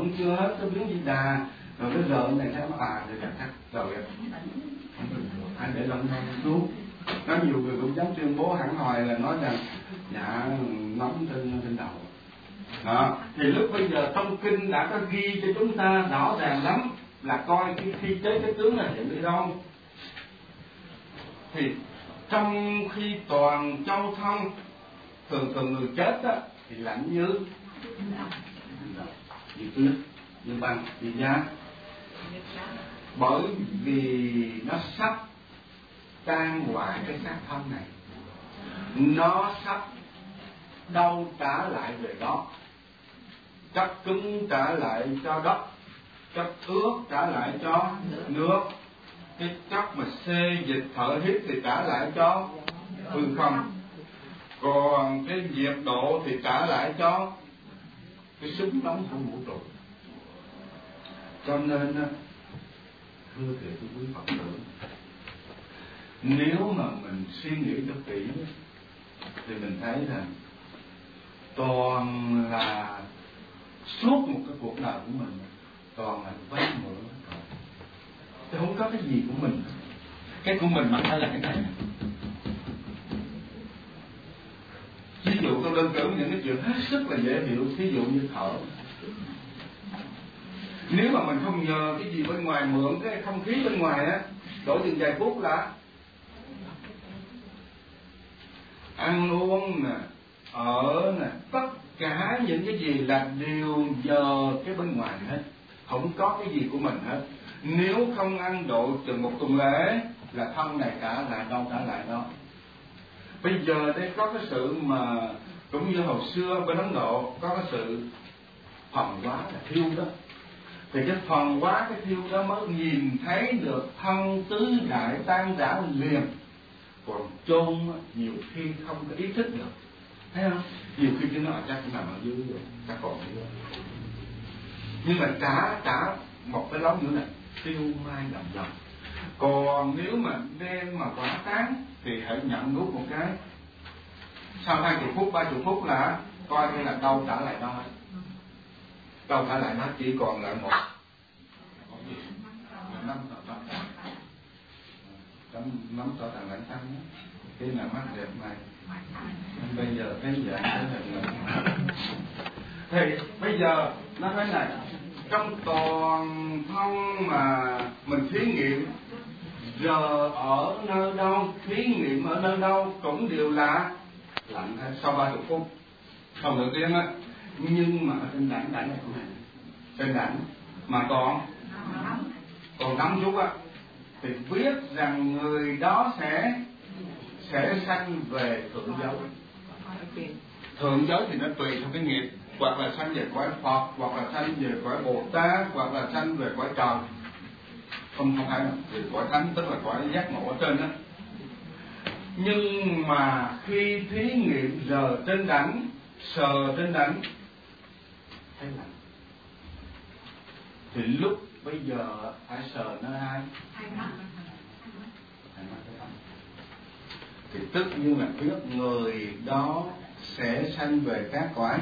vẫn chưa hết cái biến Di Đà, rồi cái rợn này thấy rồi chắc rồi anh để lòng non xuống. Có nhiều người cũng dám tuyên bố hẳn hòi là nói rằng dạ nóng trên đầu. Đó. Thì lúc bây giờ trong kinh đã có ghi cho chúng ta rõ ràng lắm là coi cái khi chế cái tướng là hiện đi đâu. Thì trong khi toàn châu thông, thường người chết á thì lạnh như tuyết, như băng, như giá, bởi vì nó sắp tan hoại cái xác thân này, nó sắp đâu trả lại về đó, chất cứng trả lại cho đất, chất ướt trả lại cho nước, cái chất mà xê dịch thở hít thì trả lại cho hư không, còn cái nhiệt độ thì trả lại cho cái sức nóng của vũ trụ. Cho nên thưa thầy quý Phật tử, nếu mà mình suy nghĩ cho kỹ thì mình thấy rằng toàn là suốt một cái cuộc đời của mình toàn là vay mượn thôi, chứ không có cái gì của mình. Cái của mình mà phải là cái này. Ví dụ tôi đơn cử những cái chuyện hết sức là dễ hiểu, ví dụ như thở. Nếu mà mình không nhờ cái gì bên ngoài, mượn cái không khí bên ngoài á, đổ chừng vài phút là ăn uống nè, ở nè, tất cả những cái gì là đều nhờ cái bên ngoài hết, không có cái gì của mình hết. Nếu không ăn độ chừng một tuần lễ là thân này trả lại đâu trả lại đó. Bây giờ đây có cái sự mà cũng như hồi xưa bên Ấn Độ có cái sự phần hóa là thiêu đó, thì cái phần hóa cái thiêu đó mới nhìn thấy được thân tứ đại tan rã liền. Còn chôn nhiều khi không có ý thức được, thấy không? Nhiều khi cái nó chắc cũng nằm ở dưới rồi, chắc còn dưới. Nhưng mà trả một cái lóng nữa này tiêu mai đồng lòng. Còn nếu mà đem mà quả tán thì hãy nhận nuốt một cái, sau 20 phút 30 phút là coi như là đâu trả lại đâu hết. Đâu trả lại nó chỉ còn lại một nắm tỏ tàng lãnh tâm cái là mắt đẹp này. Bây giờ cái dạng cái hình thì bây giờ nó thế này, trong toàn thông mà mình thí nghiệm giờ ở nơi đâu, thí nghiệm ở nơi đâu cũng đều là lạnh hết sau 30 phút, không được tiếng á. Nhưng mà ở trên đảnh này của mình, trên đảnh mà còn nóng chút á, thì biết rằng người đó sẽ sanh về thượng giới. Thượng giới thì nó tùy theo cái nghiệp, hoặc là sanh về cõi Phật, hoặc là sanh về cõi Bồ Tát, hoặc là sanh về cõi trời. Không phải là về cõi thánh, tức là cõi giác ngộ ở trên đó. Nhưng mà khi thí nghiệm giờ trên đảnh, sờ trên đảnh thấy lạnh, thì lúc bây giờ phải sờ nơi hai mắt thì tất nhiên là biết người đó sẽ sanh về các cõi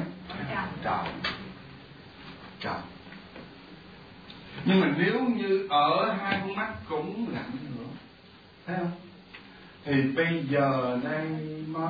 trời. Nhưng mà nếu như ở hai con mắt cũng lạnh nữa, thấy không? Thì bây giờ đây mới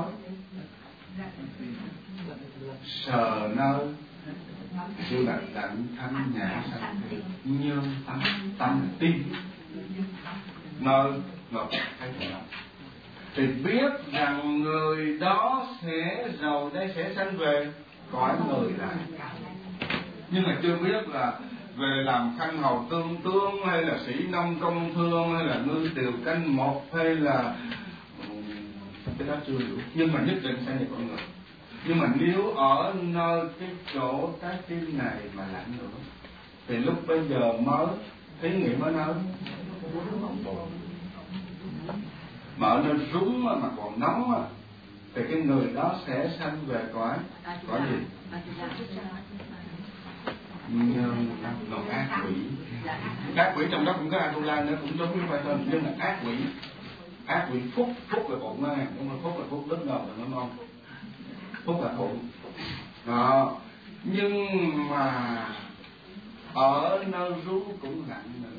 sờ nơi sự lạnh thanh nhã sanh như tâm tim nơi ngọc thấy rõ, thì biết rằng người đó sẽ rồi đây sẽ sanh về cõi người lại. Nhưng mà chưa biết là về làm khanh hầu tương tướng, hay là sĩ nông công thương, hay là ngư tiều canh một, hay là cái đó chưa hiểu. Nhưng mà nhất định sẽ là con người. Nhưng mà nếu ở nơi cái chỗ trái tim này mà lạnh nữa, thì lúc bây giờ mới thí nghiệm ở nơi mà ở nơi rúng mà còn nóng thì cái người đó sẽ sanh về cõi gì? Còn ác quỷ. Ác quỷ trong đó cũng có Atula nữa, cũng giống như vậy thôi, nhưng là ác quỷ. Ác quỷ phúc là bụng đó, nhưng mà phúc là phúc đứt đầu là nó ngon. Phúc là bụng. Đó. Nhưng mà ở nơi ru cũng lạnh nữa.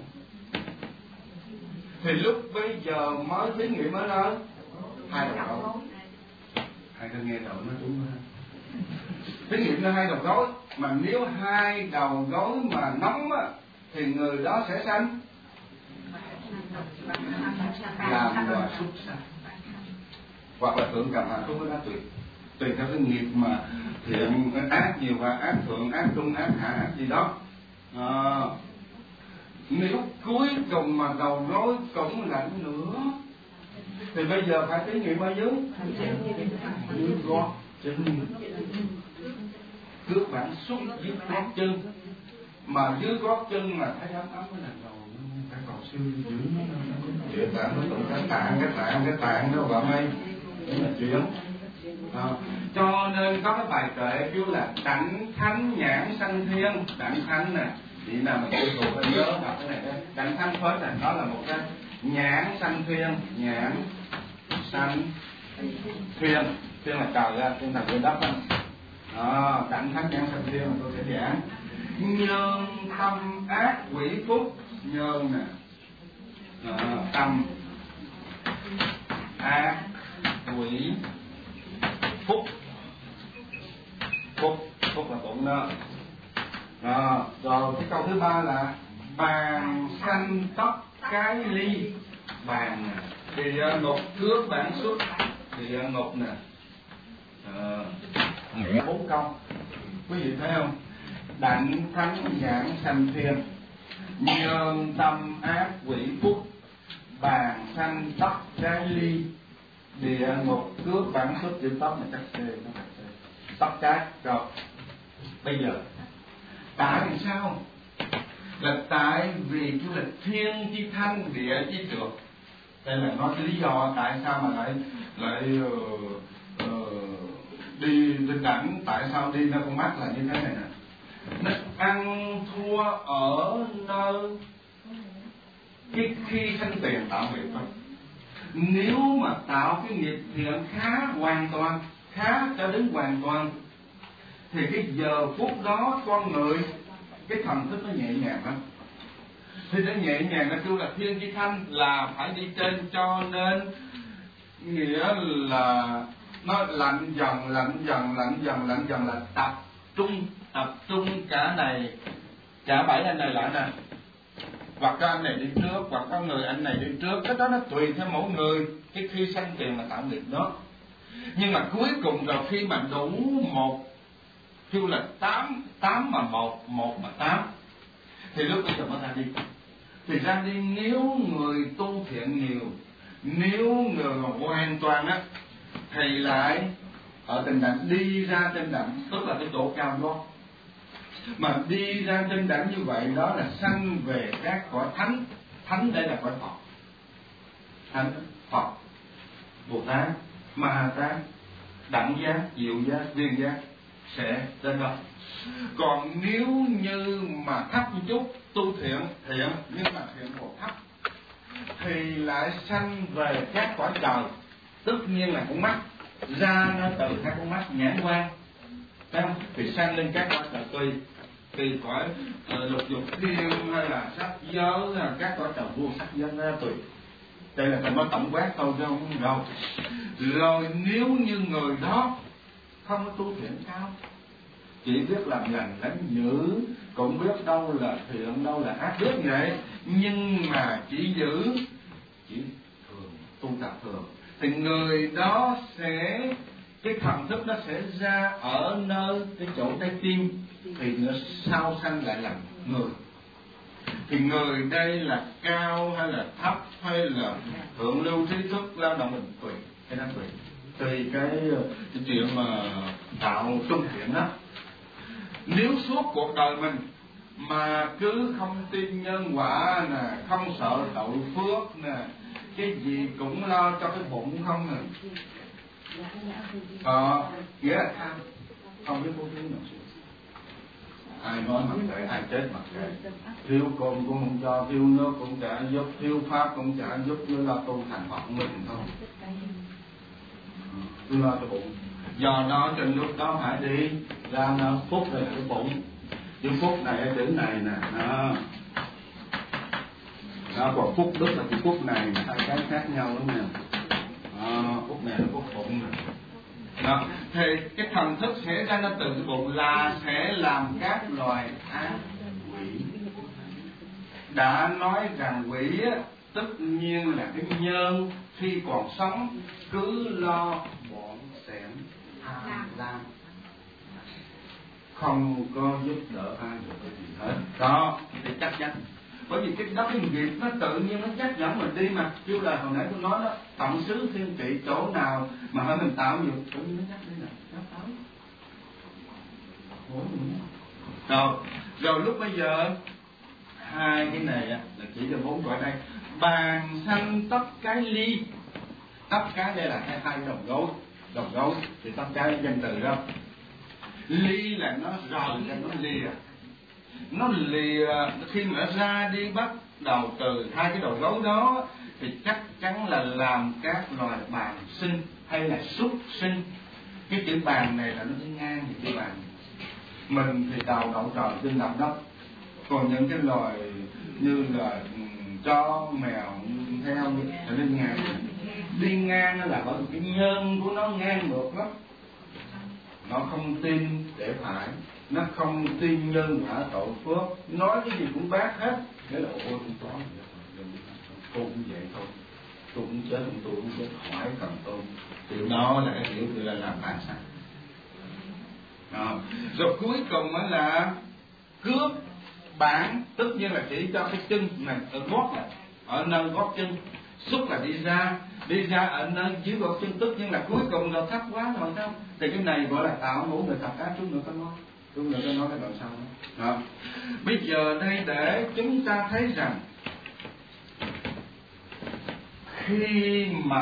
Thì lúc bây giờ mới thí nghiệm ở nơi hai đầu gối. Hai ta nghe đầu nó đúng ha. Thí nghiệm là hai đầu gối, mà nếu hai đầu gối mà nóng á, thì người đó sẽ sanh làm loài súc sanh, hoặc là thượng cầm hạ không có tùy theo cái nghiệp mà thiện ác nhiều và ác thượng, ác trung, ác hạ, ác gì đó. Nếu cuối cùng mà đầu gối cũng lạnh nữa, thì bây giờ phải thí nghiệm ở dưới gót chân, cước bản xuất dưới gót chân, mà dưới gót chân mà thấy ấm ấm cái lần đầu phải cầu siêu dữ nó chuyện tạng nó tụng cái tạng đó bà mây là chuyện. Cho nên có cái bài kệ kêu là đảnh thánh nhãn sanh thiên. Đảnh thánh nè, chị nào mà chưa thuộc phải nhớ đọc cái này. Đảnh thánh phết này đó là một cái nhãn sanh thiên, nhãn sanh thiên, thiên là trời ra, thiên là trên đất đó. Đảnh thánh nhãn sanh thiên mà tôi sẽ giảng. Nhân tâm ác quỷ phúc, nhân nè, tâm ác quỷ phúc, phúc là tụng đó. Rồi cái câu thứ ba là bàn sanh tóc cái ly. Bàn nè, địa ngục cước bản xuất, địa ngục nè. 4 câu quý vị thấy không? Đảnh thánh nhãn sanh thiên, nhân tâm ác quỷ phúc, bàn sanh tóc cái ly, địa ngục cước bản xuất. Chữ tóc này chắc C, nó phải C. Tóc cái. Rồi bây giờ tại sao? Là tại vì chú là thiên chi thanh, địa chi trượt. Đây là nói cái lý do tại sao mà lại đi lên đảnh, tại sao đi ra con mắt là như thế này nè. Nó ăn thua ở nơi cái khi sanh tiền tạo nghiệp thôi. Nếu mà tạo cái nghiệp thiện khá hoàn toàn, khá cho đến hoàn toàn, thì cái giờ phút đó con người cái thần thức nó nhẹ nhàng lắm. Thì nó nhẹ nhàng, nó kêu là thiên chi thanh là phải đi trên, cho nên nghĩa là nó lạnh dần là tập trung cả này, cả 7 anh này lại nè, hoặc có anh này đi trước, hoặc có người anh này đi trước. Cái đó nó tùy theo mỗi người cái khi sanh tiền mà tạo nghiệp đó. Nhưng mà cuối cùng rồi khi mà đủ một, kêu là 8 mà 1 mà 8, thì lúc bây giờ mới ra đi. Thì ra đi nếu người tu thiện nhiều, nếu người mà hoàn toàn á, thì lại ở trên đảnh, đi ra trên đảnh, tức là cái chỗ cao đó. Mà đi ra trên đảnh như vậy đó là sanh về các cõi thánh. Thánh đây là cõi Phật, thánh Phật, Bồ Tát, Ma Ha Tát, đẳng giác, diệu giác, viên giác sẽ đến đó. Còn nếu như mà thấp một chút, tu thiện nhưng mà thiện độ thấp, thì lại sanh về các cõi trời. Tất nhiên là con mắt ra nó từ hai con mắt nhãn quan, thấy không? Thì sanh lên các cõi trời tùy cõi lục dục thiên hay là sắc giới, là các cõi trời vua sắc giới ra tùy. Đây là phải nói tổng quát thôi chứ không đâu. Rồi nếu như người đó không có tu thiện cao, chỉ biết làm lành đánh dữ, cũng biết đâu là thiện đâu là ác, biết vậy, nhưng mà chỉ thường tu tập thường, thì người đó sẽ cái thần thức nó sẽ ra ở nơi cái chỗ trái tim, thì nó sao sanh lại làm người. Thì người đây là cao hay là thấp, hay là thượng lưu trí thức, lao động mình tùy, cái đó tùy cái chuyện mà tạo trung thiện đó. Nếu suốt cuộc đời mình mà cứ không tin nhân quả nè, không sợ tội phước nè, cái gì cũng lo cho cái bụng không nè, nghĩa là tham, không biết bố thí nào. Ai nói mặc kệ, ai chết mặc kệ, thiếu cơm cũng không cho, thiếu nước cũng chả giúp, thiếu pháp cũng chả giúp, nữa là tu thành Phật mình thôi, lo cho bụng. Do đó trên lúc đó phải đi ra nó phúc về cái bụng. chữ phúc này ở chữ này nè, đó còn phúc đức là chữ phúc này, hai cái khác nhau đúng không nè. Phúc này là phúc phụng nè. Đó. Thì cái thần thức sẽ ra nó từ cái bụng là sẽ làm các loài ác quỷ. Đã nói rằng quỷ á, tất nhiên là cái nhân khi còn sống cứ lo bọn xẻm tham lam, không có giúp đỡ ai được cái gì hết. Đó thì chắc chắn, bởi vì cái đó cái nghiệp nó tự nhiên nó chắc dẫn mình đi mà. Chứ là hồi nãy tôi nói đó, tận xứ thiên trị chỗ nào mà hơi mình tạo nhiều tự nhiên nó nhắc đi nè, nhắc tới. Rồi lúc bây giờ hai cái này là chỉ cho 4 cõi đây. Bàn sanh tất cái ly, tất cái đây là hai đồng gối thì tất cái danh từ đó. Ly là nó rời ra, nó lìa khi mà nó ra đi bắt đầu từ hai cái đầu gối đó thì chắc chắn là làm các loài bàn sinh hay là súc sinh. Cái chữ bàn này là nó đi ngang như chữ bàn. Mình thì đầu đậu trời trên mặt đất, còn những cái loài như là chó mèo theo thì đi ngang. Đi ngang là bởi vì cái nhân của nó ngang ngược lắm. Nó không tin để phải, nó không tin nhân quả tội phước, nói cái gì cũng bác hết. Thế là ôi không có, tôi cũng vậy thôi, tôi cũng chết, tôi cũng chết, hỏi thần tôn. Thì đó là cái kiểu như là làm bản sắc. Rồi cuối cùng đó là cướp bản, tất nhiên là chỉ cho cái chân này ở gót này, ở nơi gót chân. Xúc là đi ra ở nơi dưới gót chân, tất nhiên là cuối cùng là thấp quá rồi sao? Thì cái này gọi là tạo ngũ người tập ác. Chúng nữa có nói cái đoạn sau đó. Bây giờ đây để chúng ta thấy rằng khi mà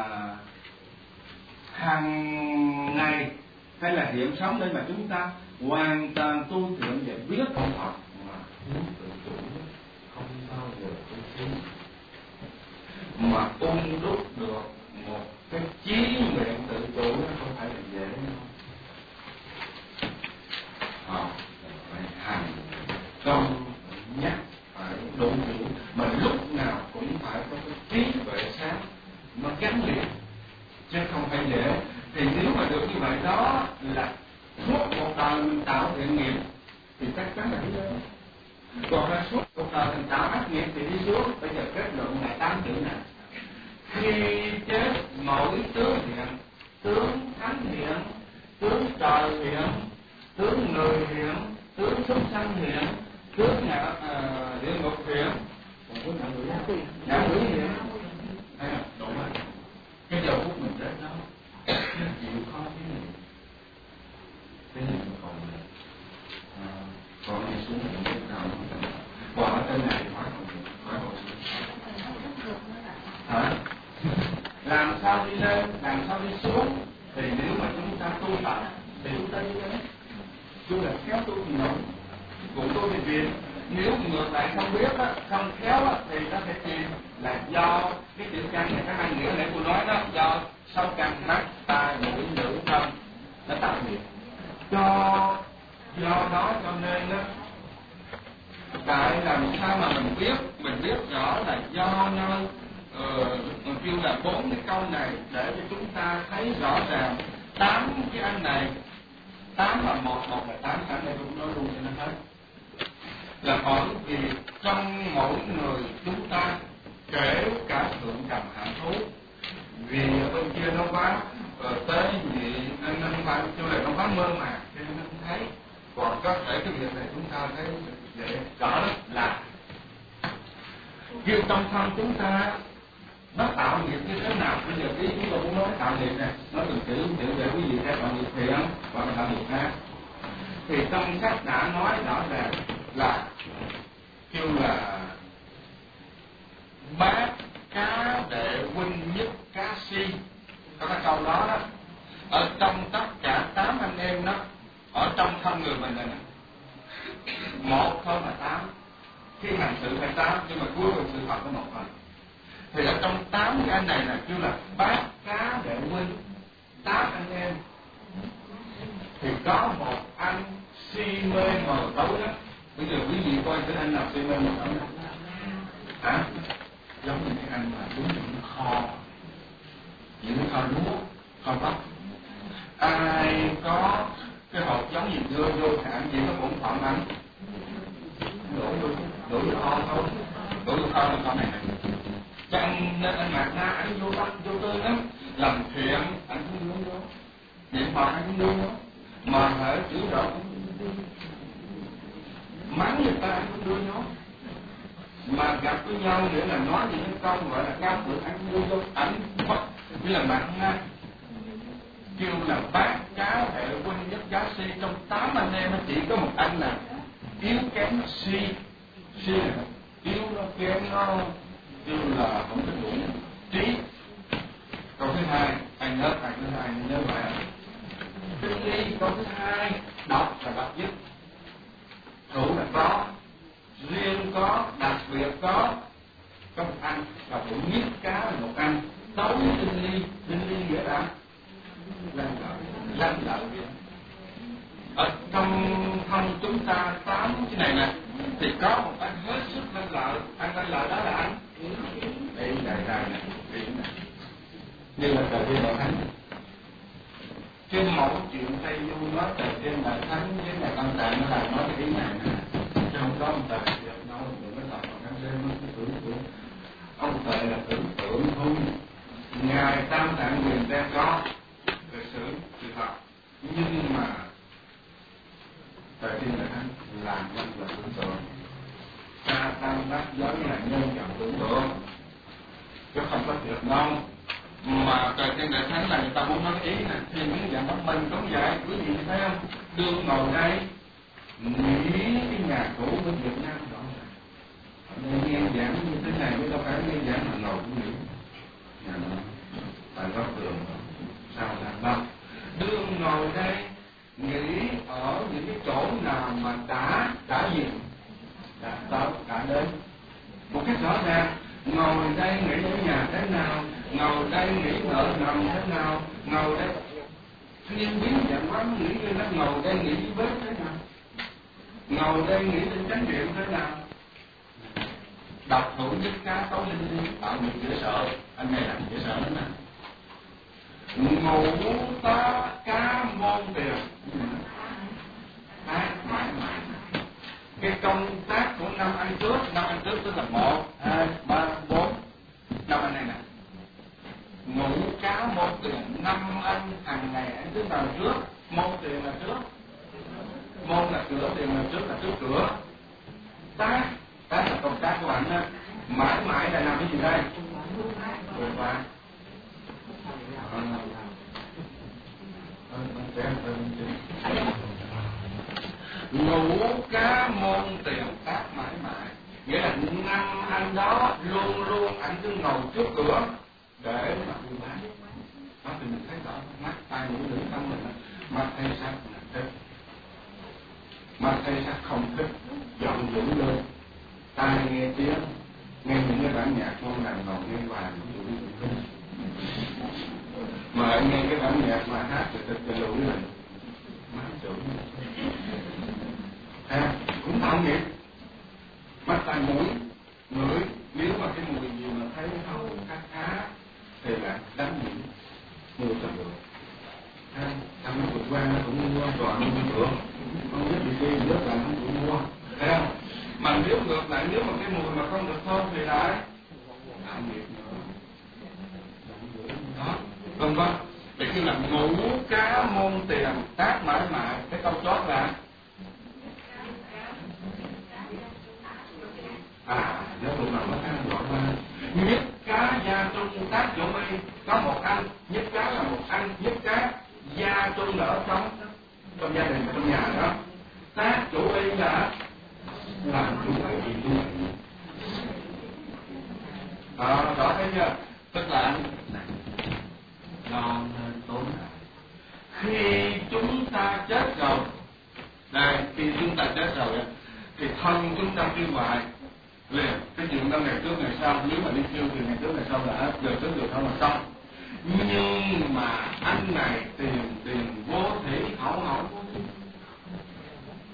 hàng ngày hay là hiện sống đây mà chúng ta hoàn toàn tu thiện và biết con Phật mà thiếu tự chủ, không bao giờ tu trí, mà ung đúc được một cái chí nguyện tự chủ, nó không phải là dễ đâu. Phải hành công nhắc, phải đủ đủ, mà lúc nào cũng phải có cái trí tuệ sáng nó gắn liền, chứ không phải dễ. Thì nếu mà được như vậy đó là suốt một đời mình tạo thiện nghiệp thì chắc chắn là đi lên. Còn là suốt một đời mình tạo ác nghiệp thì đi xuống. Bây giờ kết luận là 8 chữ này: khi chết mỗi tướng hiện, tướng thánh hiện, tướng trời hiện, tướng người hiện, tướng súc sanh hiện, tướng địa ngục hiện, còn có ngạ quỷ hiện. Hay là đủ rồi. Cái giờ phút mình chết đó chịu khó cái này còn còn đi xuống những cái nào còn ở trên này phải hồi hả? Làm sao đi lên, làm sao đi xuống? Thì nếu mà chúng ta tu tập thì chúng ta đi lên. Tu là khéo tu thì nổi, cũng tu thì viện. Nếu ngược lại không biết á, không khéo á, thì nó sẽ chìm. Là do cái chữ căn này, cái hai nghĩa này tôi nói đó, do sáu căn mắt, tai, mũi, lưỡi, thân nó tạo nghiệp. Do đó cho nên á, tại làm sao mà mình biết rõ là do nơi kêu là 4 cái câu này để cho chúng ta thấy rõ ràng 8 cái anh này, 8 là 1 là 8, cả đây cũng nói luôn cho nó hết. Là bởi vì trong mỗi người chúng ta, kể cả thượng trầm hạ thú, vì bên kia nó quá tới gì nên nó phải cho là nó quá mơ màng cho nên nó không thấy. Còn có thể cái việc này chúng ta thấy để rõ lắm là kêu trong thân chúng ta nó tạo nghiệp như thế nào. Bây giờ ý chúng tôi muốn nói tạo nghiệp này, nó từng chữ để quý vị thấy tạo nghiệp thiện và tạo nghiệp ác. Thì trong sách đã nói rõ ràng là kêu là bát cá đệ huynh nhất cá si. Có cái câu đó đó, ở trong tất cả 8 anh em đó, ở trong thân người mình này một thôi mà 8. Khi hành sự phải 8, nhưng mà cuối cùng sự thật có một thôi. Thì ở trong 8 cái anh này là kêu là bát cá đệ huynh, 8 anh em thì có một anh si mê mờ tối đó. Bây giờ quý vị coi cái anh nào si mê mờ tối đó hả? Giống như cái anh mà đứng những kho, những cái kho lúa, kho bắp. Ai có cái hộp giống như vô hạn gì có bổn phận anh đổ vô kho thôi, đổ vô kho là kho này này. Cho nên anh Mạc Na anh vô tâm vô tư lắm, làm thiện anh cũng luôn vô, niệm Phật anh cũng luôn vô, mà hễ chữ rõ mắng người ta anh cũng đưa vô, mà gặp với nhau nữa là nói những cái câu gọi là cao thượng anh cũng đưa vô, ảnh mất như là Mạc Na kêu là bác cá hệ huynh nhất giá si, trong 8 anh em chỉ có một anh là yếu kém là si là yếu, nó kém, nó kêu là không có đủ trí. Câu thứ hai anh nhớ, câu thứ hai nhớ lại tinh ly. Câu thứ hai đọc là đọc nhất, thủ là có, riêng có, đặc biệt có một anh là thủ nhất cá là một anh, tấu tinh ly nghĩa là lanh lợi. Ở trong thân chúng ta 8 cái này nè thì có một anh hết sức lanh lợi. Anh lanh lợi đó là anh đây này như là trời thiên đại thánh. Trên mẫu chuyện Tây Du nói trời thiên đại thánh với ngày Tam Tạng nó là nói cái ý này nè, chứ không có ông Tề đâu đừng có làm bằng đêm nó tưởng tượng. Ông Tề là tưởng tượng thôi. Ngài Tam Tạng quyền đem có lịch sử sự thật, nhưng mà trời thiên đại thánh làm nhân là tưởng tượng. Sa Tam Đắc giới là nhân dòng tưởng tượng, chứ không có thiệt đâu. Mà trời thiên đại thánh là người ta muốn nói ý nè, thì những dạng bất bình cũng vậy. Quý vị thấy không? Đương ngồi đây nghĩ cái nhà cũ bên Việt Nam rõ ràng. Nghe giảng như thế này mới đâu phải nghe giảng mà ngồi cũng nghĩ nhà đó tại góc tường sao làm đâu. Đương ngồi đây nghĩ ở những cái chỗ nào mà đã gì đã tới đã đến một cách rõ ràng. Ngồi đây nghĩ ở nhà thế nào, ngồi đây nghĩ nợ nần thế nào, ngồi đây thiên biến dạng quá nghĩ như nó ngồi đây nghĩ với bếp thế nào, ngồi đây nghĩ đến chánh niệm thế nào. Đọc thủ nhất cá tấu linh đi ở miệng dễ sợ, anh này làm dễ sợ lắm nè. Ngủ ta cá môn tiền mãi mãi. Cái công tác của năm anh trước tức là 1, 2, 3, 4 năm anh này nè. Ngủ cá môn tiền 5 anh hàng ngày anh cứ vào trước, môn tiền là trước, môn là cửa, tiền là trước cửa. Tác là công tác của anh á, mãi mãi là làm cái gì đây? Vượt qua. Ngủ cá môn tiền tác mãi mãi, nghĩa là 5 anh đó luôn luôn anh cứ ngồi trước cửa để mà buôn bán. Đó thì mình thấy rõ mắt tai mũi lưỡi tâm mình, mắt thấy sắc là thích, mắt thấy sắc không thích, giận dữ lên. Tai nghe tiếng, nghe những cái bản nhạc ngon lành ngồi nghe hoài cũng dữ lên. Mà anh nghe cái bản nhạc mà hát từ lụi mình má chửi cũng tạo nghiệp. Mắt tai mũi ngửi, nếu mà cái mùi gì mà thấy không khá thì là đánh nhiễm mua cho được. Thằng nó vượt qua nó cũng mua toàn mua cửa, không biết gì kia rất là không chịu mua, thấy không? Mà nếu ngược lại, nếu mà cái mùi mà không được thơm thì lại tạo nghiệp nữa. Đó, vân vân. Thì khi là ngủ cá môn tiền tác mãi mãi, cái câu chót là nếu tụi nào nó ăn gọi qua nhất cá gia trung tác chỗ mi, có một anh, nhất cá là một anh, nhất cá gia trung ở trong gia đình trong nhà đó, tác chủ y là làm chủ y đó thấy chưa? Tức là anh lo nên tốn hại. Khi chúng ta chết rồi, đây khi chúng ta chết rồi thì thân chúng ta kêu hoài liền, cái chuyện đó ngày trước ngày sau, nếu mà đi kêu thì ngày trước ngày sau là hết, giờ trước giờ sau là xong. Nhưng mà anh này tiền vô thể hậu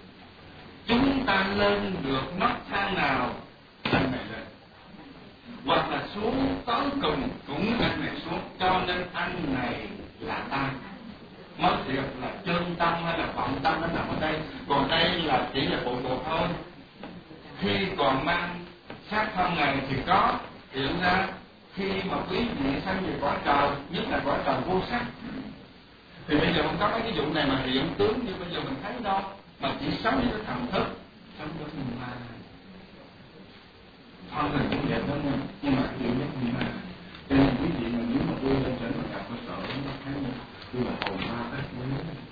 ta lên được nấc thang nào anh này lên, hoặc là xuống tới cùng cũng anh này xuống, cho nên anh này là ta. Mới thiệt là chân tâm hay là vọng tâm nó nằm ở đây, còn đây là chỉ là bộ thuộc thôi. Khi còn mang xác thân này thì có hiện ra khi mà quý vị sanh về cõi trời, nhất là cõi trời vô sắc, thì bây giờ không có mấy cái vụ này mà hiện tướng như bây giờ mình thấy đâu, mà chỉ sống với cái thần thức, sống với cái ma. Thân này cũng vậy đó nha, nhưng mà hiểu nhất như ma. Cho nên quý vị mà nếu mà tôi lên trên mà gặp cơ sở nó thấy như tôi là hồn ma hết quý,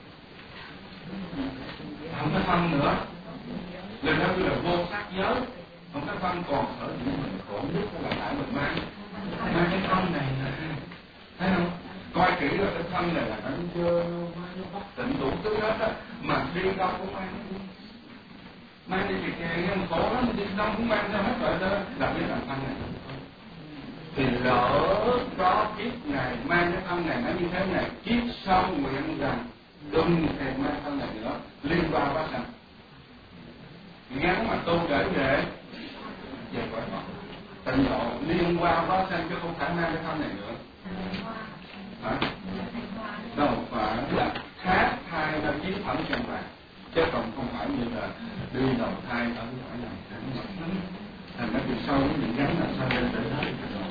không có thân nữa. Lần đó tôi là vô sắc giới, không có thân, còn sở dĩ mình khổ nhất là tại mình mang cái thân này nè, thấy không? Coi kỹ rồi cái thân này là nó dơ, nó bất tịnh đủ thứ hết á, mà đi đâu cũng mang đi kìa nhưng khổ lắm, đi đâu cũng mang ra hết rồi đó, là biết làm thân này. Thì lỡ có kiếp này mang cái thân này nó như thế này, kiếp sau nguyện rằng đừng thèm mang thân này nữa, liên qua quá sanh. Ngắn mà tu để về cõi Phật tịnh độ, liên qua quá sanh chứ không phải mang cái thân này nữa. Hả? Đâu phải là khác thai ra chiếc phẩm chân vàng, chứ còn không phải như là đi đầu thai ở cõi này. Thành ra từ sau cái những ngắn là sao lên tới hết rồi.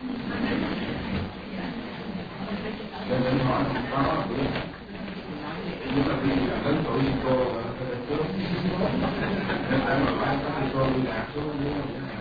Cho nên hỏi không có bữa nhưng mà khi là lớn tuổi như cô lên trước nên tại mà bạn có cô đi lạc xuống dưới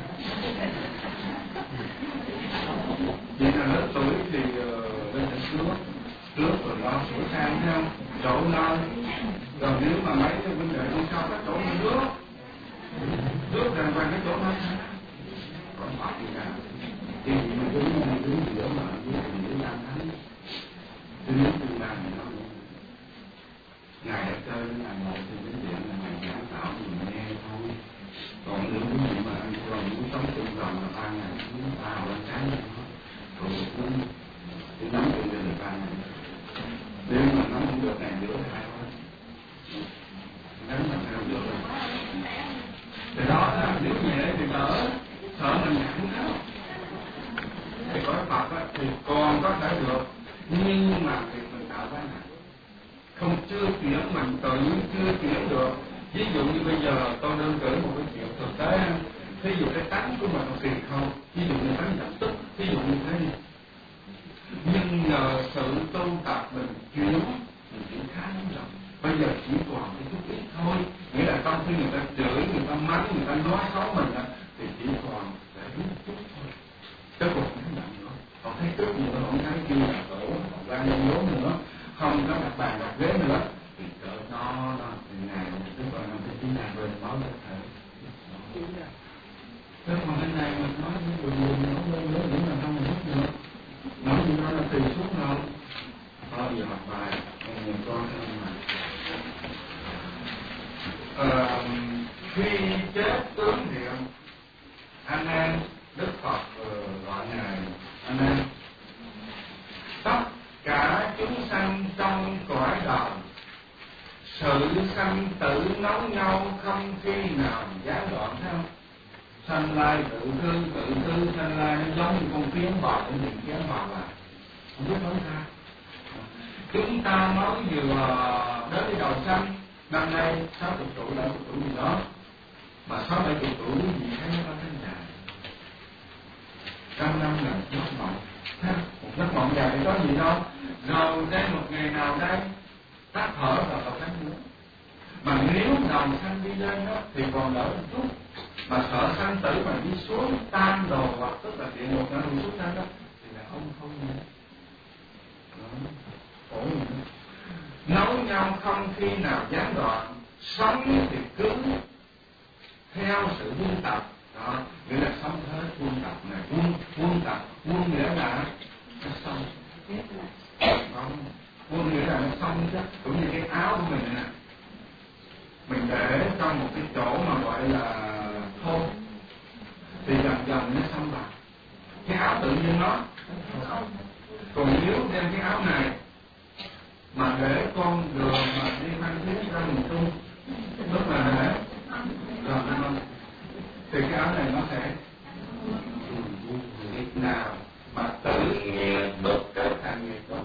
vậy là lớn tuổi thì lên đến trước rồi lo sửa sang thấy không, chỗ lo rồi nếu mà mấy cái vấn đề đi sau các chỗ nước rằng qua cái chỗ đó còn mất gì cả. Thì mà đứng giữa mà với Nam Thánh thì nếu tương lai này nó Ngài đã chơi với Ngài ngồi trên cái điện là Ngài giảng tạo thì nghe thôi. Còn nếu quý vị mà anh còn muốn sống tương đồng là 3 ngày chúng ta lên sáng lên hết rồi cũng thì nắm được được 3 ngày. Nếu mà nắm không được ngày giữa hai thôi đánh mà theo được rồi. Thì đó là nếu nhẹ thì đỡ, sợ mình nặng đó. Thì có Phật á, thì còn có thể được, nhưng mà việc mình tạo ra nặng không chưa chuyển mình tự chưa chuyển được. Ví dụ như bây giờ tôi đơn cử một cái chuyện thực tế, ví dụ cái tánh của mình phiền không, ví dụ như tánh giận tức, ví dụ như thế này. Nhưng nhờ sự tu tập mình chuyển khá lắm rồi. Bây giờ chỉ còn cái chút ít thôi, nghĩa là trong khi người ta chửi, người ta mắng, người ta nói xấu mình thì chỉ còn để chút thôi, chứ còn không nặng nữa. Còn thấy trước nữa, còn thấy kia là tổ, còn ra nhân vốn nữa, không có đặt bàn đặt ghế nữa, thì cỡ nó thì ngày tức là năm cái tiếng này bên nói có thể. Chứ còn cái này mình nói với buồn nói lên nữa những là không mình thích nữa, nói gì đó là tùy suốt đâu. Thôi giờ học bài, người con cái mà khi chết tướng hiện anh em Đức Phật gọi ngài anh em tất cả chúng sanh trong cõi đời sự sanh tử nấu nhau không khi nào gián đoạn, thấy không? Sanh lai tự thư sanh lai nó giống như con kiến bò trên đường kiến bò là không biết nói sao. Chúng ta mới vừa đến đi đầu sanh, năm nay 60 tuổi, 70 tuổi gì đó, mà 60-70 tuổi gì thấy nó có thế dài. 100 năm là giấc mộng, một giấc mộng dài thì có gì đâu. Rồi đây một ngày nào đây tắt thở và đầu sanh nữa. Mà nếu đầu sanh đi lên đó thì còn đỡ một chút, mà sợ sanh tử mà đi xuống tam đồ hoặc tức là địa ngục nó đi xuống sanh đó thì là không nữa. Khổ nữa. Nấu nhau không khi nào gián đoạn, sống thì cứ theo sự quân tập đó, nghĩa là sống hết quân tập này, quân nghĩa là nó xong, quân nghĩa là nó xong chứ, cũng như cái áo của mình nè, mình để trong một cái chỗ mà gọi là thô, thì dần dần nó xong lại, cái áo tự nhiên nó xong. Còn nếu đem cái áo này mà để con đường mà đi Phan Thiết ra miền Trung, tức là để Rồi đúng không? Thì cái áo này nó sẽ nghiệp nào mà tự nhiên được trở thành nghiệp tốt.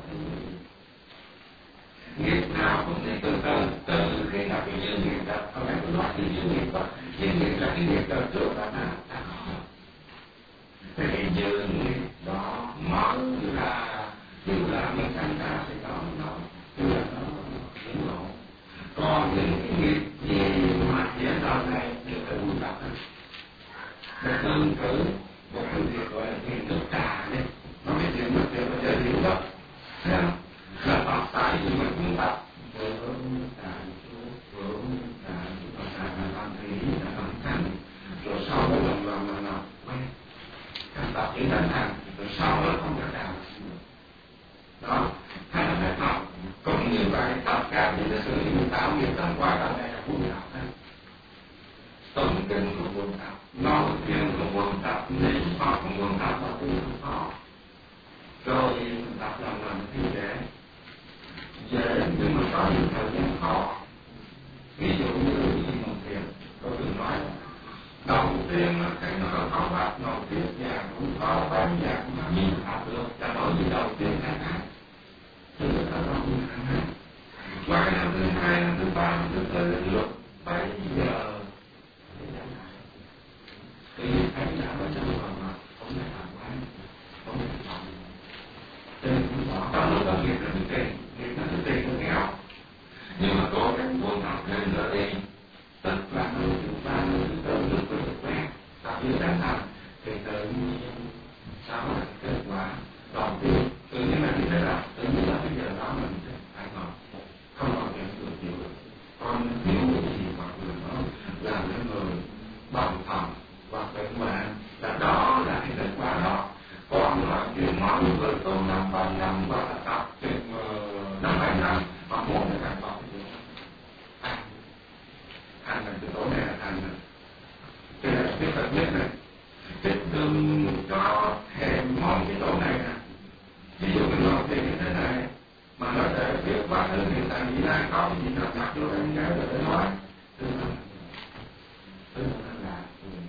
Nghiệp nào cũng sẽ từ khi nào cái duyên nghiệp đó, không phải tôi nói cái duyên nghiệp đó, duyên nghiệp là cái nghiệp đời trước đã có. Thì cái duyên nghiệp đó mở là mình sanh ra thì nó hiển lộ. Còn những cái nghiệp gì mà hiện đời này thì phải buông tập hết. Để tương thử một cái việc gọi là thiền nước trà đấy, nó biết thiền nước trà là chơi hiểu đó, thấy không? Là tập tại vì mình cũng tập vững trà là làm thủy là làm thánh, rồi sau đó làm quen, tập những đánh thẳng, rồi sau đó không có đào đó, hay là phải học. Cũng như vậy, tất cả những cái sự mình tạo nghiệp tâm quả đời này là buông tập hết. Tụng kinh của buông tập, nói chuyện của buông tập, niệm Phật của buông tập là cũng không có. Rồi mình tập làm thì dễ nhưng mà có những thời gian khó. Ví dụ như gì một thiền, tôi từng nói đầu tiên thấy nó có bát đầu tiên nhà cũng có bán nhà cũng có nhiều học được, là bởi vì đầu tiên khai thác thứ là đó cũng khai thác. Qua cái năm thứ hai, năm thứ ba, năm thứ tư đến lúc bây giờ thì thấy đã có trong mà không thể làm quán, không thể làm trên cũng bỏ trong lúc đó nghiệp nó thứ tiền nó nghèo, nhưng mà cố gắng buông học lên rồi đi, tức là người thứ ba, người thứ tư, người thứ quen tập như đánh thành thì tự nhiên sau là kết quả đầu tiên tự nhiên là như thế nào, tự nhiên là bây giờ đó mình phải ngồi không còn những người chịu được, còn thiếu cái gì hoặc người đó làm cho người bằng phòng hoặc bệnh mạng là đó là cái kết quả đó. Còn là chuyện nói người tu 5-3 năm hoặc là tập chuyện 5-7 năm mà muốn để thành công thì thành là cái tổ này là thành rồi. Thế là cái thật nhất này, chứ đừng có thèm mong cái tổ này nè. Ví dụ mình nói tiền như thế này mà nói để biết quá khứ hiện tại vì đang có cái gì thật mặt vô em gái rồi để nói tức là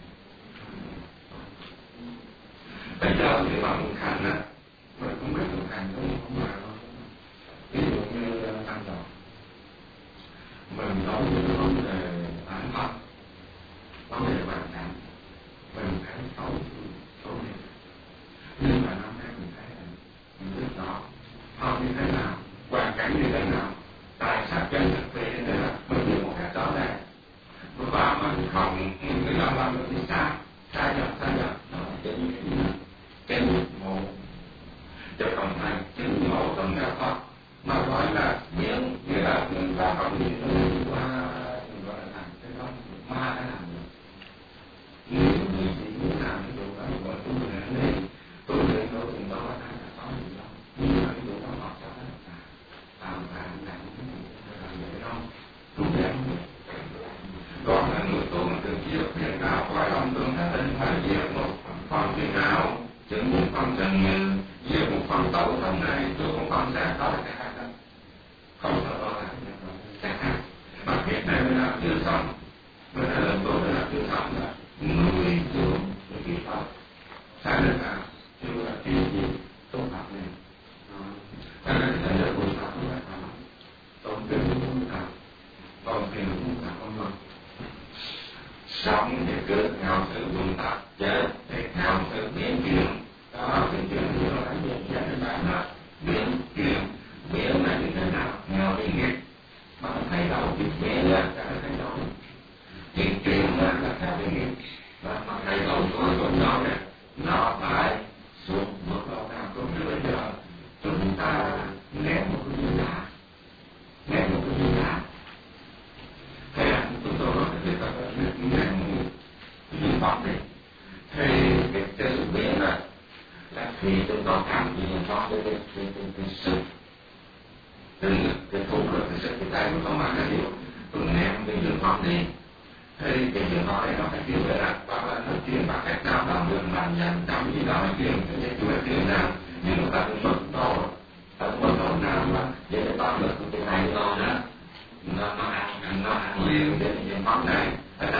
bây giờ thì mà muốn thành á, mình không biết được thành không mà đâu. Ví dụ như tăng đầu mình nói về vấn đề bản thân, vấn đề hoàn cảnh, mình thấy xấu đi, nhưng mà năm nay mình thấy mình biết rõ họ như thế nào, hoàn cảnh như thế nào, tại sao chân thực về như thế nào, mình biết một cách rõ ràng, và mình không nghĩ làm được thì sai dần nó chính ngộ, chứ không phải chính ngộ trong đạo Phật mà gọi là biến, nghĩa là người ta không nhìn được qua gọi là thành cái đó ma đã làm được. Nếu như chị muốn làm cái điều đó gọi tu luyện đi, tu luyện đó thì đó là có gì đâu, nhưng mà cái điều đó họ cho nó là làm vậy đâu, tu luyện còn là người tu mà từ chiều phiền não khỏi lòng tưởng thái định phải diệt một phần phiền não, chứng một phần chân như diệt một phần tẩu thân này, tôi một phần sẽ đó là cái khác đó, không sợ đó là cái khác. Mà kiếp này mình làm chưa xong, mình đã làm tốt mình làm chưa xong là nuôi dưỡng cái kiếp đó, sai được nào chưa là cái gì tôn học này, cho nên cái thời gian buồn tập không phải làm tổn thương buồn tập, còn phiền buồn tập không được. Sống thì cứ theo sự buồn tập, chết thì theo sự biến chuyển. Đó, biến chuyển thì nó là gì? Dạ các bạn nói, biến chuyển, biến là như thế nào? Theo cái nghiệp mà nó thay đổi thì biến là nó thay đổi. Biến chuyển là theo cái nghiệp và mà thay đổi của nó này, nó phải suốt mức độ nào cũng như bây giờ chúng ta ném một cái viên đá, thế là chúng tôi nói cái việc là ném cái viên bóng đi, thì cái sự biến là khi chúng ta cảm nhận có cái sức, cái thủ lực, cái sức cái tay của con mà nó hiểu, tôi ném cái viên bóng đi, thì cái viên bóng này nó phải chuyển về lại, hoặc là nó chuyển bằng cách nào đó, đường làm nhanh, làm gì đó nó chuyển, cái chuyển nào, nhưng mà ta cũng mất độ nào mà để toàn lực của cái tay nó nữa. Nó ăn liền đến cái viên bóng này, tại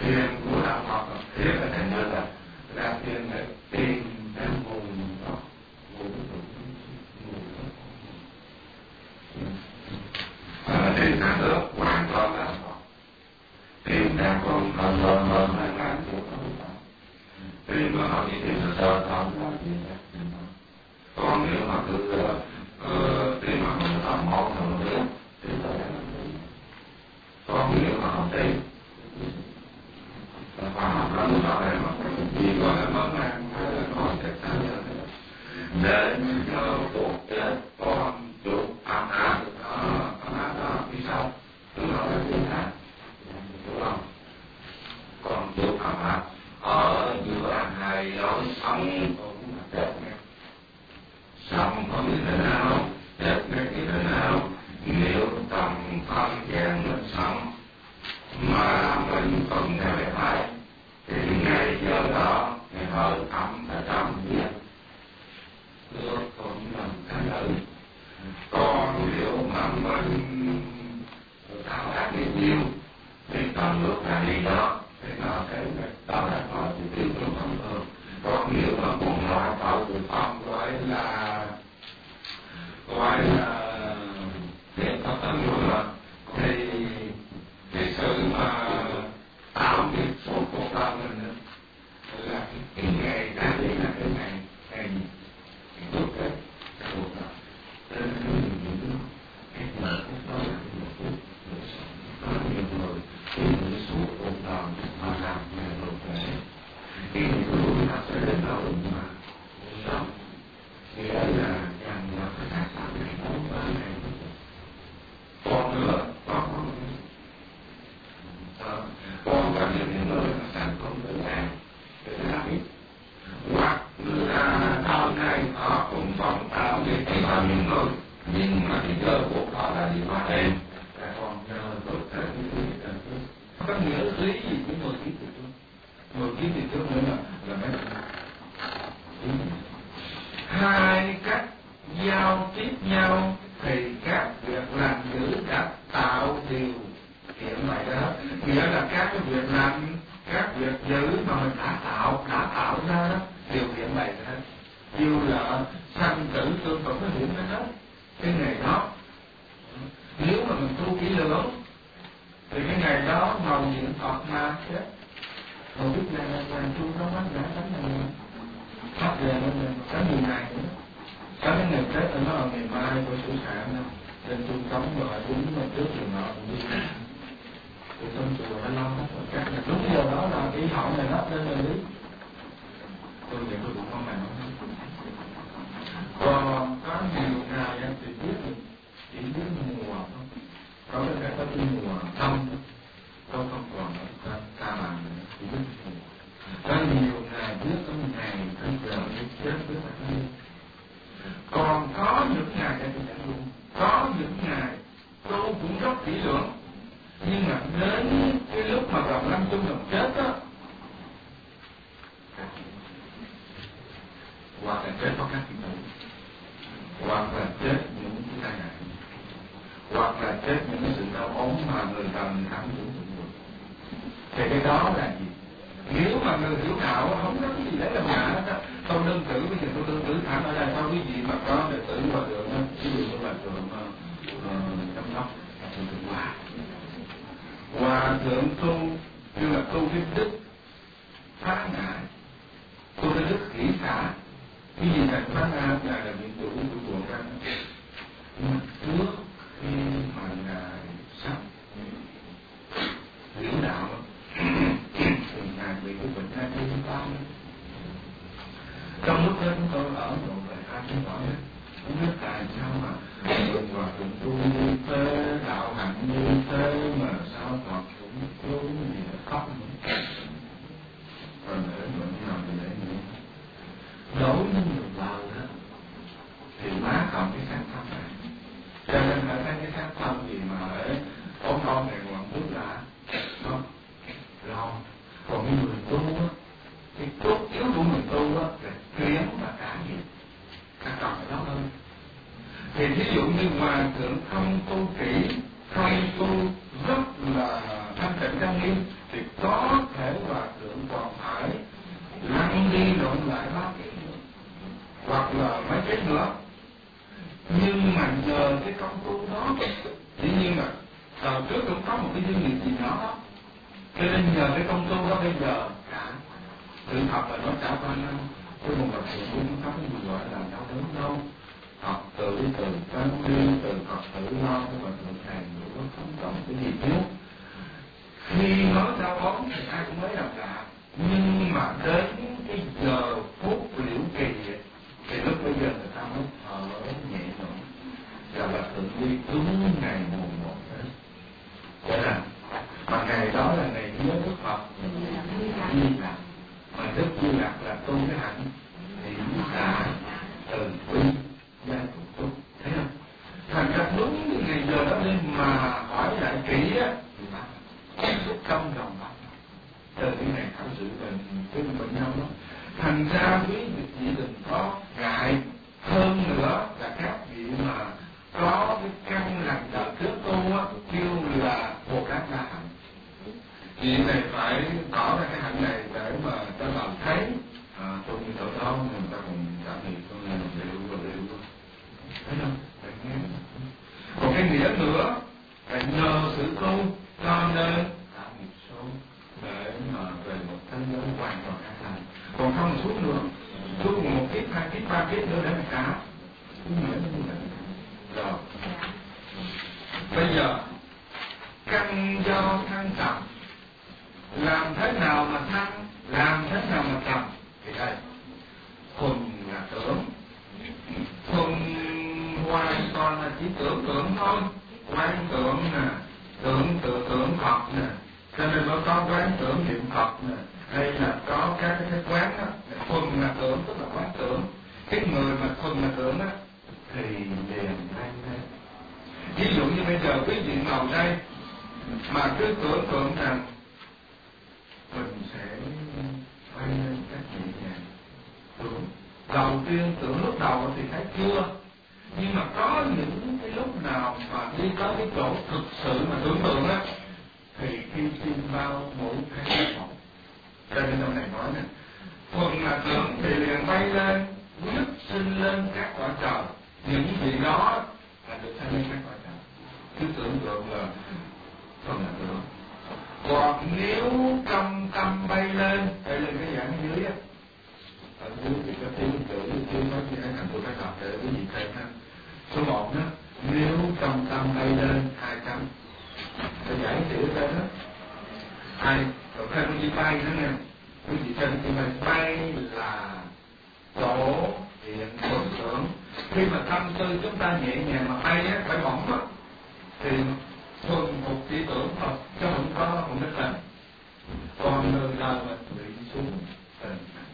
thiền của đạo Phật thiền là cái nhất là thiền để tìm cái nguồn gốc tìm ra được hoàn toàn là tìm ra con hơn là của tìm mà họ chỉ tìm được sơ thông là còn nếu mà cứ tìm mà không có một thằng nữa thì tôi còn nếu mà không tìm là khoa học lắm đó này mà chỉ gọi là mở mang hay là có chắc chắn để nhờ cuộc chết con chuột ám áp đó phía sau tức là chuyện khác đúng không? Còn chuột ám áp ở giữa hai lối sống cũng là chết nghe sống không như thế nào chết nghe như thế nào nếu trong không gian mình sống mà mình không theo cái phải thì ngày giờ đó cái hơi ấm là trong nhiệt nước cũng nằm cái lợi còn nếu mà mình thao tác nhiều thì toàn nước ra đi đó thì nó cái đó là có chỉ tiêu chuẩn không hơn còn nếu mà muốn nói bảo thực phẩm gọi là hiện thực tâm nữa thì cái sự mà tạo nghiệp số cuộc đời mình là cái ngày ra đi là cái ngày tốt đấy cuộc đời nên cái mở cuộc đó là cái một phút có nhiều người khi người số cuộc đời mà làm ngày một thế khi người ta sẽ đến đâu mà sống nghĩa là rằng là cái tác tạo này không có này còn nữa còn cả những người thành công tự an để làm biết hoặc là sau này họ cũng còn tạo việc thì bao nhiêu người nhưng mà cái giờ của họ là đi qua đêm còn nhờ tốt thế có nghĩa lý gì cũng 10 ký từ trước 10 ký từ trước nữa là mấy hai cách giao tiếp nhau thì các việc làm dữ đã tạo điều kiện này đó nghĩa là các cái việc làm các việc dữ mà mình đã tạo ra đó điều kiện này đó như là sanh tử tương tự nó hiện ra hết cái ngày đó nếu mà mình tu kỹ lưỡng thì cái ngày đó ngầu diện Phật ma chết không biết là tu nó bắt đã tánh này phát về nó có nhiều ngày nữa có cái ngày Tết nó là ngày mai của chủ sản đó trên trung sống rồi đúng mà trước thì nọ cũng biết thì trong chùa nó lo hết rồi chắc là đúng giờ đó là cái hậu này nó lên là lý tôi vậy tôi cũng không làm còn có nhiều ngày thì biết chỉ biết mùa không có cái có cái mùa đông tôi không còn ca làm chỉ biết mùa có nhiều ngày biết có ngày bây giờ biết chết biết là cái còn có những ngày thì chẳng luôn có những ngày tôi cũng rất kỹ lưỡng nhưng mà đến cái lúc mà gặp lâm chung gần chết á hoặc là chết có các kỹ thuật hoặc là chết những cái tai nạn hoặc là chết những cái sự đau ốm mà người cần thẳng cũng được thì cái đó là gì nếu mà người hiểu đạo không có cái gì đấy là ngã hết á tôi đơn cử bây giờ tôi đơn cử thẳng ở đây sao cái gì mà có đệ tử vào được đó ví dụ như là trường chăm sóc thượng hòa thượng tu như là tu cái đức phá ngại tu cái đức khỉ xả cái gì là phá ngại là nhiệm vụ của chùa ra trước khi mà ngài sắp hiểu đạo thì ngài bị cái bệnh hai mươi tám trong lúc đó chúng tôi ở độ về 20 tuổi không biết tại sao mà mình hòa thượng tu như thế đạo hạnh như thế mà sao Phật cũng cứu gì là khóc nữa còn để bệnh nào thì để nữa đối với người vợ đó thì má còn cái sáng tâm này cho nên phải thấy cái sáng tâm gì mà để có con này còn bước đã không lo còn cái người tu á thì cốt yếu của người tu á là kiến và cả nghiệp các trò đó hơn thì ví dụ như hòa thượng không tu kỹ không tu rất là thanh tịnh trang nghiêm thì có thể hòa thượng còn phải lăn đi lộn lại 3 kiếp nữa, hoặc là mấy kiếp nữa. Nhưng mà nhờ cái công tu đó, dĩ nhiên là thời trước cũng có một cái duyên nghiệp gì đó, cho nên nhờ cái công tu đó bây giờ cả sự thật là nó trả qua năm cái một lập sự cũng không có cái gì gọi là đau đớn đâu. Phật tử từ tâm liên từ Phật tử lo của mình thực hành nữa, không còn cái gì thiếu. Khi nói đau ốm thì ai cũng mới làm lạ, nhưng mà đến cái giờ phút liễu kỳ thì lúc bây giờ người ta mới thở nhẹ nhõm, và là tự đi đúng ngày mùng 1 đấy. Vậy là mà ngày đó là ngày nhớ Đức Phật Di Lặc, mà Đức Di Lặc là tu cái hạnh hỷ xả từ bi gia tụng túc, thấy không? Thành ra đúng cái ngày giờ đó lên mà hỏi lại kỹ á thì bắt trong lòng bắt từ cái ngày khảo sự bệnh nhau đó. Thành ra quý vị đừng có ngại, hơn nữa là các vị mà có cái căn lành đời trước tu á, kêu là Bồ Tát La Hạnh. Vị này phải tỏ ra cái hạnh này để mà cho bạn thấy tu như tội đó người ta còn cảm nhận con là liệu thấy không? Phải nghe. Còn cái nghĩa nữa là nhờ sự tu cho nên tạo nghiệp số để mà về một thế giới hoàn toàn khác lành. Còn không xuống nữa, xuống một kiếp, 2 kiếp, 3 kiếp nữa để mà trả. Cũng nghĩa như vậy. Rồi. Bây giờ căn do thăng trầm, làm thế nào mà thăng, làm thế nào mà trầm? Thì đây, thuần là tưởng, thuần hoàn toàn là chỉ tưởng thôi, quán tưởng nè, tưởng Phật nè, cho nên nó có quán tưởng niệm Phật nè, hay là có các cái quán đó, thuần là tưởng tức là quán tưởng. Cái người mà thuần là tưởng á thì liền hay lên. Ví dụ như bây giờ quý vị ngồi đây mà cứ tưởng tượng rằng mình sẽ bay lên các nhẹ nhàng tưởng. Đầu tiên tưởng lúc đầu thì thấy chưa, nhưng mà có những cái lúc nào mà đi tới cái chỗ thực sự mà tưởng tượng á thì khi tim bao mỗi cái một. Cho nên ông này nói nè, thuần là tưởng thì liền bay lên, quyết sinh lên các cõi trời. Những gì đó là được sanh lên các cõi trời. Cứ tưởng tượng là thuần là tưởng. Còn nếu trong tâm bay lên cái dạng dưới á, ở dưới thì có tiếng chữ nói gì thành tụi các học để cái gì thêm ha. Số 1 đó, nếu trong tâm bay lên 200, thì giải chữ tên đó. 2, rồi thêm cái chữ bay nữa nè. Cái gì thêm chữ bay là tổ hiện thuần tưởng. Khi mà tâm tư chúng ta nhẹ nhàng mà bay á, phải bổng á, thì thuần phục chỉ tưởng thôi, chứ không có tình. Còn người đời mình bị xuống tình.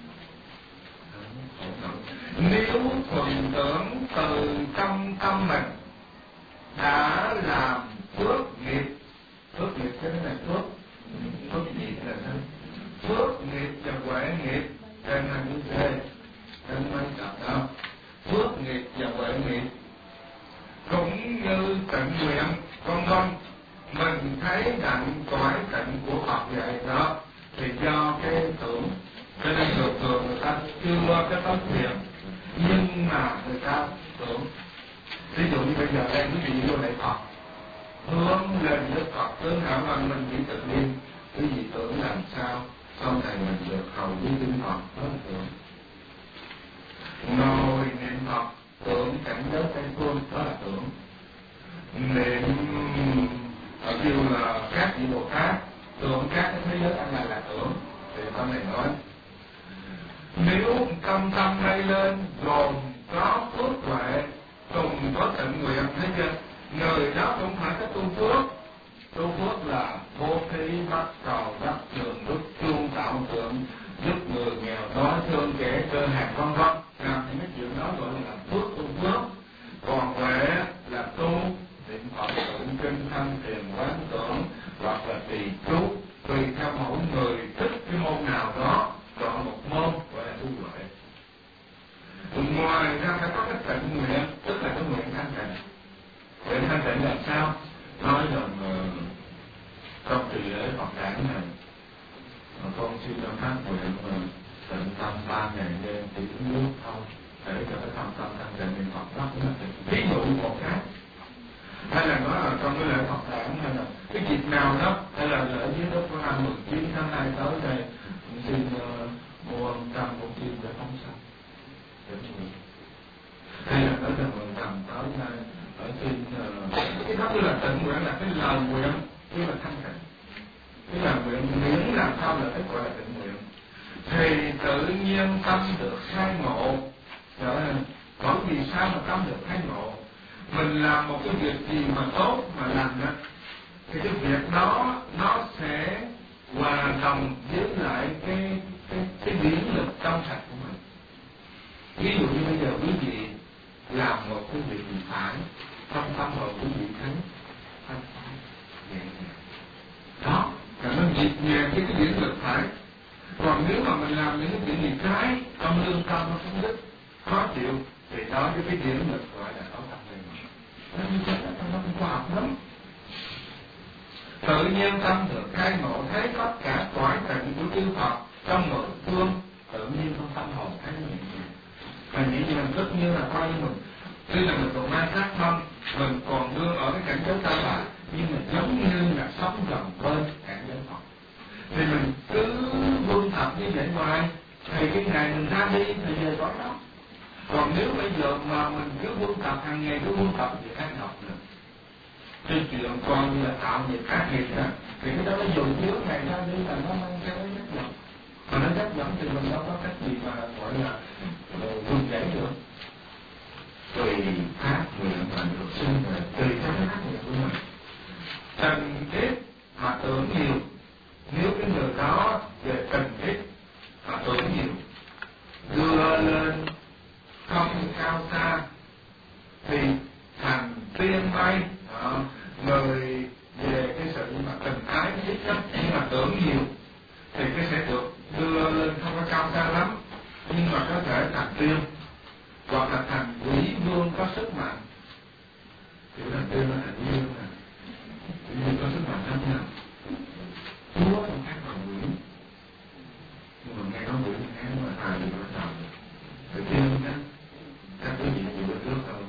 Nếu thuần tưởng từ trong tâm mình đã làm phước nghiệp cái này phước nghiệp là sao? Phước nghiệp và huệ nghiệp trên hàng chữ C, trên mấy cặp đó. Phước nghiệp và huệ nghiệp cũng như tịnh nguyện con mình thấy đặng cõi tịnh của Phật vậy đó, thì do cái tưởng. Cho nên thường người ta chưa cái tấm thiền, nhưng mà người ta tưởng. Ví dụ như bây giờ đây quý vị vô đại Phật, hướng lên Đức Phật tướng hảo văn minh chỉ tự nhiên, quý vị tưởng làm sao sau này mình được hầu với Đức Phật, đó là tưởng. Ngồi niệm Phật tưởng cảnh giới Tây Phương, đó là tưởng. Niệm kêu là các vị Bồ Tát tưởng các cái thế giới ăn là tưởng. Thì con này nói, nếu tâm bay lên gồm có phước huệ cùng có tịnh nguyện, thấy chưa? Người đó cũng phải có tu phước. Tu phước là bố thí, bắt cầu, đắp đường, đức chuông tạo tượng, giúp người nghèo đói, thương kẻ cơ hàng vân vân. Làm những cái chuyện đó gọi là phước, tu phước. Còn huệ là tu niệm Phật, tụng kinh, thanh thiền, quán tưởng hoặc là trì chú, tùy theo mỗi người thích cái môn nào đó, chọn một môn gọi là tu huệ. Ngoài ra phải có cái tịnh nguyện, tức là cái nguyện thanh tịnh. Nguyện thanh tịnh là sao? Nói rằng trong kỳ lễ Phật đản này sư cho phát nguyện tịnh tâm 3 ngày đêm chỉ uống nước thôi để cho cái tâm thanh tịnh niệm Phật đó cũng là tịnh. Ví dụ một cái, hay là nó là trong cái lễ Phật đản, hay là cái dịp nào đó, hay là lễ dưới đất của năm 19 tháng 2 tới đây xin mua 100 con chim để phóng sanh để nguyện, hay là tới lần mừng tầm tới đây ở xin cái đó là tịnh nguyện, là cái lời nguyện, cái là thanh tịnh, cái là nguyện miễn làm sao là cái gọi là tịnh nguyện, thì tự nhiên tâm được khai ngộ. Bởi vì sao mà tâm được khai ngộ? Mình làm một cái việc gì mà tốt mà lành á, thì cái việc đó nó sẽ hòa đồng với lại cái điển lực trong sạch của mình. Ví dụ như bây giờ quý vị làm một cái việc gì phải, trong tâm hồn quý vị thấy thanh thoát nhẹ nhàng, đó là nó nhịp nhàng với cái điển lực phải. Còn nếu mà mình làm những cái chuyện gì trái, trong lương tâm nó không đứt, khó chịu, thì đó cái điển lực gọi là có tâm linh. Nó không khoa học lắm. Tự nhiên tâm được khai ngộ, thấy tất cả cõi tịnh của chư Phật trong nội phương, tự nhiên trong tâm hồn thấy nhẹ nhàng. Mà nhẹ nhàng rất như là coi như mình, tuy là mình còn mang sát thân, mình còn đương ở cái cảnh giới ta bà, nhưng mà giống như là sống gần bên cảnh giới Phật. Thì mình cứ buông thập như vậy hoài, thì cái ngày mình ra đi thì về cõi đó. Còn nếu bây giờ mà mình cứ buông tập hàng ngày, cứ buông tập thì ăn học được. Cái chuyện con như là tạo nghiệp ác nghiệp đó, thì cái đó nó dồn chứa ngày ra đi là nó mang theo cái giác dẫn. Mà nó giác dẫn thì mình đâu có cách gì mà gọi là vươn giải được. Tùy phát nguyện mà được sinh về, tùy theo cái phát nguyện của mình. Cần thiết mà tưởng nhiều, nếu cái người đó về cần thiết mà tưởng nhiều, đưa lên không cao xa thì thành tiên bay. Người về cái sự mà tình ái biết lắm, nhưng mà tưởng nhiều thì cái sẽ được đưa lên không có cao xa lắm, nhưng mà có thể thành tiên hoặc là thành quỷ vương có sức mạnh. Thì thành tiên nó thành dương nè, quỷ vương có sức mạnh lắm nha. Chúa không khác bằng quỷ, nhưng mà nghe nói quỷ khác mà thà thì nó chồng thì tiên đó các quý vị chịu được trước không?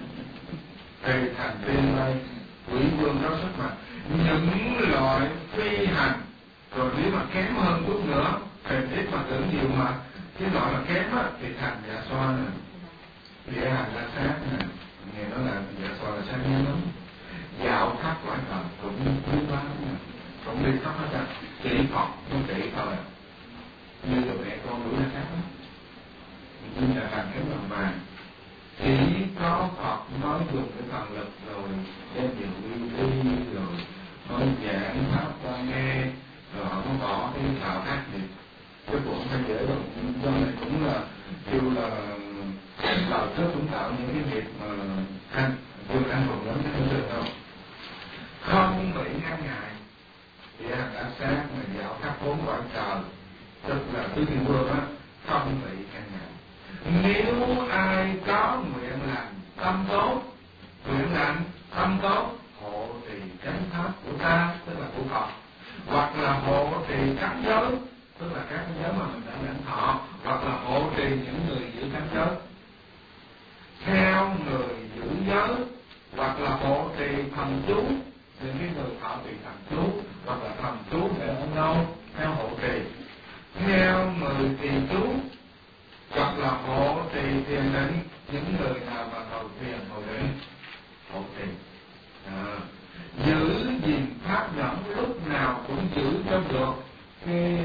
Thì thành tiên đây quỷ vương có sức mạnh, những loại phi hành, rồi nếu mà kém hơn chút nữa thì ít mà tưởng nhiều mà cái loại mà kém á thì thành dạ xoa nè, địa hành là sát nè, nghe nói là dạ xoa là sát nhanh lắm, dạo khắp quả trời cũng quý quá nè, cũng đi khắp hết á, chỉ Phật không chỉ thôi, như là mẹ con đuổi là khác lắm, nhưng là thành cái bằng vàng. Chỉ có Phật nói dùng cái thần lực rồi đem nhiều uy y rồi nói giảng pháp ta nghe, rồi họ có bỏ cái thảo ác gì cái cũng không dễ đâu. Do này cũng là kêu là đời trước cũng tạo những cái việc mà kêu ăn hồn lớn không được đâu, không bị ngăn ngại, địa hành đã sát mà dạo khắp 4 cõi trời, tức là tứ thiên vương á, không bị ngăn ngại. Nếu ai có nguyện lành tâm tốt, nguyện lành tâm tốt, hộ trì chánh pháp của ta, tức là của Phật, hoặc là hộ trì cấm giới, tức là các giới mà mình đã lãnh thọ, hoặc là hộ trì những người giữ cấm giới, theo người giữ giới, hoặc là hộ trì thần chú, những cái người thọ trì thần chú, hoặc là thần chú để ở đâu theo hộ trì, theo người trì chú, hoặc là hộ trì thiền định, những người nào mà cầu thiền hộ định, hộ trì giữ gìn pháp nhẫn, lúc nào cũng giữ cho được cái